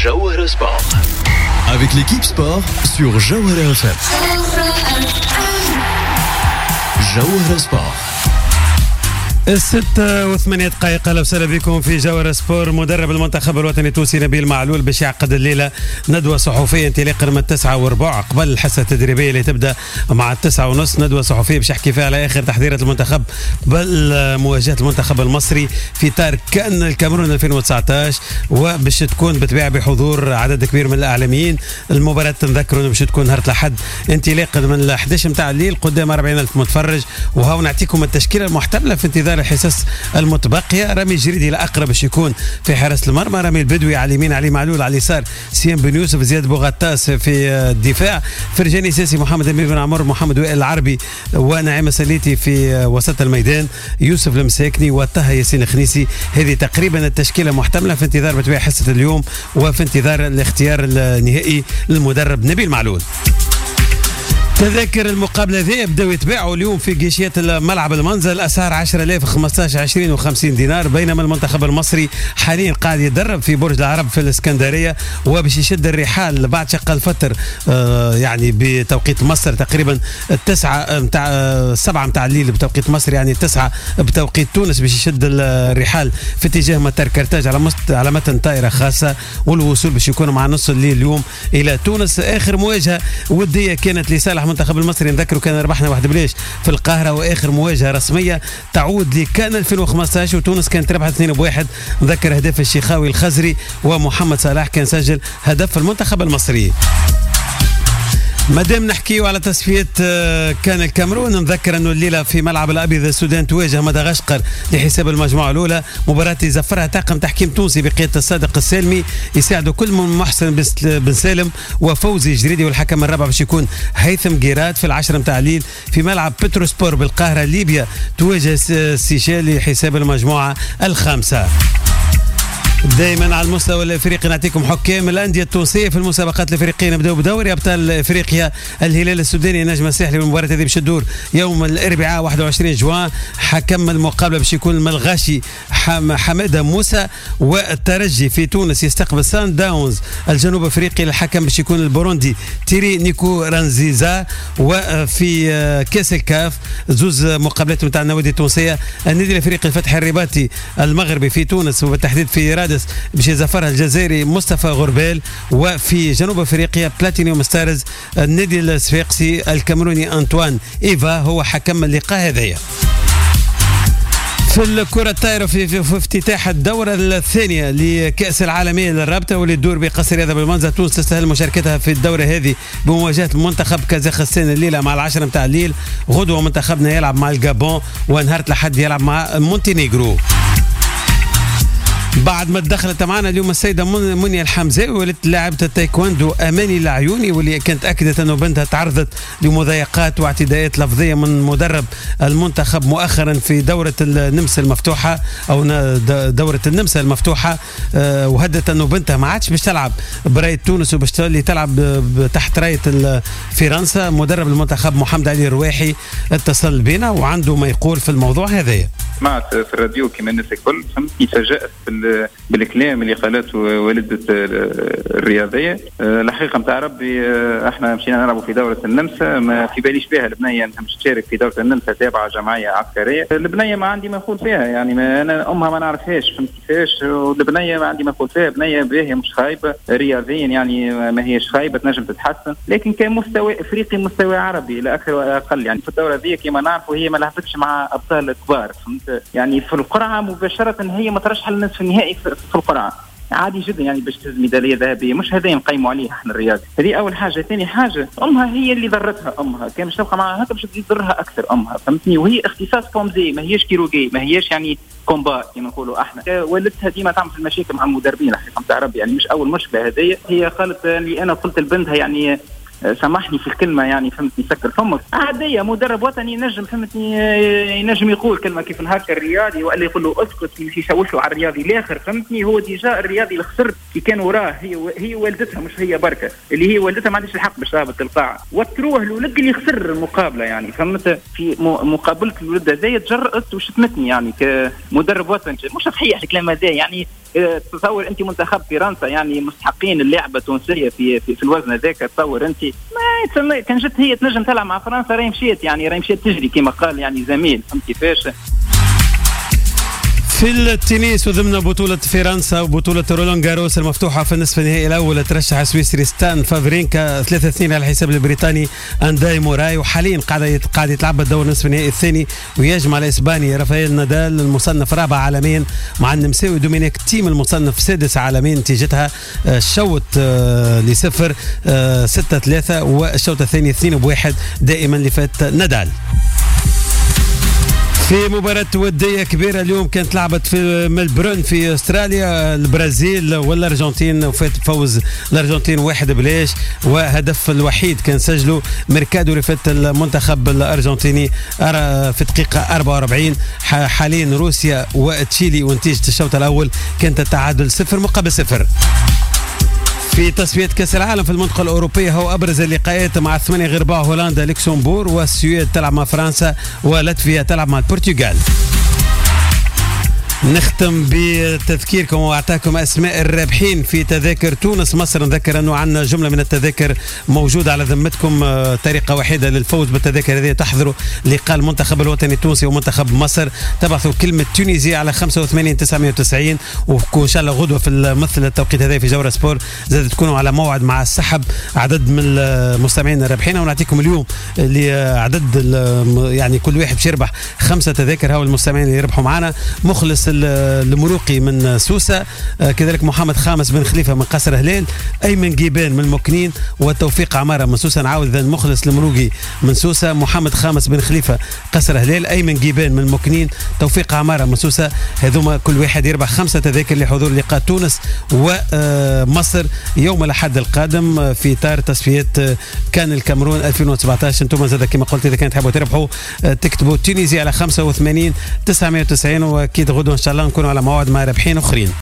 Jawahara Sport. Avec l'équipe sport sur Jawahara FM. Jawahara Sport. 6:08. اهلا وسهلا بكم في جوهرة سبور. مدرب المنتخب الوطني التونسي نبيل معلول باش يعقد الليله ندوه صحفيه انطلاقا من 9:15 قبل الحصه التدريبيه اللي تبدا مع 9:30. ندوه صحفيه باش يحكي فيها على اخر تحضيرات المنتخب بالمواجهه المنتخب المصري في اطار كان الكاميرون 2019 وباش تكون بتباع بحضور عدد كبير من الاعلاميين. المباراه نذكروا باش تكون نهار الاحد انطلاقا من 11 نتاع الليل قدام 40,000 متفرج. وهاو نعطيكم التشكيله المحتمله في انتظار الحصص المتبقيه. رامي الجريدي الاقرب باش يكون في حراسه المرمى، رامي البدوي على اليمين، علي معلول على اليسار، سيام بن يوسف، زياد بوغطاس في الدفاع، فرجاني ساسي، محمد امين بن عمر، محمد وائل العربي ونعيم سليتي في وسط الميدان، يوسف المساكني وطه ياسين الخنيسي. هذه تقريبا التشكيله محتمله في انتظار بتبيع حصه اليوم وفي انتظار الاختيار النهائي للمدرب نبيل معلول. تذاكر المقابله ذي بداو يتباعوا اليوم في جيشيات الملعب المنزل. الاسعار 10,000، 15، 20 و50 دينار. بينما المنتخب المصري حاليا قاعد يتدرب في برج العرب في الاسكندريه وباش يشد الرحال بعد شق الفتر يعني بتوقيت مصر تقريبا 7 متاع الليل بتوقيت مصر، يعني 9 بتوقيت تونس، باش يشد الرحال في اتجاه مطار كرتاج على متن طائره خاصه. والوصول باش يكون مع نص الليل اليوم الى تونس. اخر مواجهه وديه كانت لصالح المنتخب المصري، نذكروا كان ربحنا 1 بلاش في القاهره. واخر مواجهه رسميه تعود لكان 2015 وتونس كانت ربحت 2-1. نذكر هدف الشيخاوي الخزري ومحمد صلاح كان سجل هدف المنتخب المصري. مادام نحكيو على تصفية كان الكاميرون، نذكر انه الليله في ملعب الابيض السودان تواجه مدغشقر لحساب المجموعه الاولى. مباراه يزفرها طاقم تحكيم تونسي بقياده الصادق السالمي، يساعدوا كل من محسن بن سالم وفوزي الجريدي، والحكم الرابع باش يكون هيثم جيرات في 10 متاع الليل في ملعب بتروسبور بالقاهره. ليبيا تواجه السيشيل لحساب المجموعه الخامسه. دائما على المستوى الافريقي نعطيكم حكام الانديه التونسيه في المسابقات الافريقيه. نبداو بدوري ابطال افريقيا. الهلال السوداني نجم الساحلي والمباراه هذه باش تدور يوم الاربعاء 21 جوان. حكم المقابله باش يكون الملغاشي حماده موسى. والترجي في تونس يستقبل سان داونز الجنوب افريقي، الحكم باش يكون البوروندي تيري نيكو رانزيزا. وفي كاس الكاف زوز مقابلات نتاع النوادي التونسيه. النادي الافريقي الفتح الرباطي المغربي في تونس وبالتحديد في رادس باش يزفرها الجزائري مصطفى غربال. وفي جنوب افريقيا بلاتينيوم ستارز النادي الصفاقسي الكاميروني انطوان ايفا هو حكم اللقاء هذايا. في الكرة الطايرة في افتتاح الدورة الثانية لكأس العالمية للرابطة واللي تدور بقصر هذا بالمنزل. تونس تستهل مشاركتها في الدورة هذه بمواجهة منتخب كازاخستان الليلة مع 10 متاع الليل. غدوة منتخبنا يلعب مع الجابون ونهار الأحد يلعب مع مونتينيغرو. بعد ما دخلت معنا اليوم السيدة منيا الحمزاوي ولد لاعبة التايكواندو أماني العيوني، واللي كانت أكدت أنه بنتها تعرضت لمضايقات واعتداءات لفظية من مدرب المنتخب مؤخرا في دورة النمسا المفتوحة أو دورة النمسا المفتوحة. وهدت أنه بنتها ما عادش باش تلعب براية تونس وباش تلعب تحت راية فرنسا. مدرب المنتخب محمد علي الرواحي اتصل بنا وعنده ما يقول في الموضوع هذايا. سمعت في الراديو كما الناس الكل، فهمتني، تفاجأت بالكلام اللي قالته والدة الرياضية. الحقيقة متاع ربي احنا مشينا نلعبوا في دورة النمسا، ما في باليش بها البنية انها مش تشارك في دورة النمسا تابعة جمعية عسكرية. البنية ما عندي ما نقول فيها، يعني ما انا امها ما نعرفهاش، فهمت كيفاش. والبنية ما عندي ما نقول فيها، بنية باهية مش خايبة رياضيا، يعني ما هيش خايبة، تنجم تتحسن، لكن كمستوى افريقي مستوى عربي لا اكثر ولا اقل. يعني في الدورة ذي كما نعرفوا هي ما لعبتش مع ابطال كبار، فهمت، يعني في القرعة مباشرة هي ما ترشح للنصف النهائي في القرعة عادي جدا، يعني باش تهز ميداليه ذهبيه. مش هذا نقيموا عليه احنا الرياضي. هذه اول حاجه. ثاني حاجه امها هي اللي ضرتها، امها كان باش تبقى معها هكا باش تضرها اكثر امها، فهمتني. وهي اختصاص كومزي، ما هيش كيروغي، ما هيش يعني كومبا كما نقولوا احنا. والدتها ديما تعمل في المشاكل مع المدربين الحقيقه نتاع ربي، يعني مش اول مشكله هذه. هي قالت اللي انا قلت لبنتها يعني سامحني في الكلمه يعني فهمتني سكر فمك عاديه. مدرب وطني ينجم فهمتني ينجم يقول كلمه كيف هكا الرياضي ولا يقول له اسكت يمشي يشوش له على الرياضي الاخر فهمتني. هو ديجا الرياضي اللي خسر كي كان وراه هي والدتها مش هي بركه اللي هي والدتها ما عندهاش الحق باش تهبط القاعه وتروح الولد اللي خسر المقابله يعني فهمت. في مقابله الولد هذايا تجرأت وشتمتني يعني كمدرب وطني. مش صحيح الكلام هذا يعني. تصور انت منتخب فرنسا يعني مستحقين اللعبه التونسيه في الوزن هذاك. تصور انت ما كان جت هي تنجم تلعب مع فرنسا راهي مشيت يعني راهي مشيت تجري كما قال يعني زميل فهمت كيفاش. في التنس وضمن بطولة فرنسا وبطولة رولان جاروس المفتوحة في النصف النهائي الأول ترشح السويسري ستان فافرينكا 3-2 على الحساب البريطاني أنداي موراي. وحاليا قاعد يتلعب الدور النصف النهائي الثاني ويجمع الإسباني رافائيل نادال المصنف رابع عالميا مع النمساوي دومينيك تيم المصنف سادس عالميا. نتيجتها الشوط ل0 6-3 والشوط الثاني 2-1 دائما اللي فات نادال. في مباراة ودية كبيرة اليوم كانت لعبت في ملبورن في استراليا البرازيل والارجنتين وفات فوز الارجنتين 1-0 وهدف الوحيد كان سجله ميركادو اللي فات المنتخب الارجنتيني في دقيقة 44. حاليا روسيا وتشيلي ونتيجة الشوط الاول كانت التعادل 0-0. في تصفيات كأس العالم في المنطقة الأوروبية هو أبرز اللقاءات مع 8 غرباء هولندا لوكسمبور والسويد تلعب مع فرنسا ولاتفيا تلعب مع البرتغال. نختم بتذكيركم واعطاكم اسماء الرابحين في تذاكر تونس مصر. نذكر انه عندنا جمله من التذاكر موجوده على ذمتكم. طريقه وحيده للفوز بالتذاكر هذه تحضروا لقاء المنتخب الوطني التونسي ومنتخب مصر. تبعثوا كلمه تونسي على 85 990 وان شاء الله غدوه في مثل التوقيت هذا في جوره سبور زاد تكونوا على موعد مع السحب عدد من المستمعين الرابحين. ونعطيكم اليوم لعدد يعني كل واحد باش يربح 5 تذاكر. هاو المستمعين اللي يربحوا معنا مخلص المروقي من سوسة، كذلك محمد خامس بن خليفة من قصر هلال، أيمن جيبان من المكنين، وتوفيق عمارة من سوسة. نعاود إذا مخلص المروقي من سوسة، محمد خامس بن خليفة قصر هلال، أيمن جيبان من المكنين، توفيق عمارة من سوسة. هذوما كل واحد يربح 5 تذاكر لحضور لقاء تونس ومصر يوم الأحد القادم في إطار تصفيات كان الكاميرون 2017. انتم زاد كما قلت إذا كانت تحبوا تربحوا تكتبوا تونسي على 85 990 واكيد غدوه ان شاء الله نكونوا على موعد مع رابحين اخرين.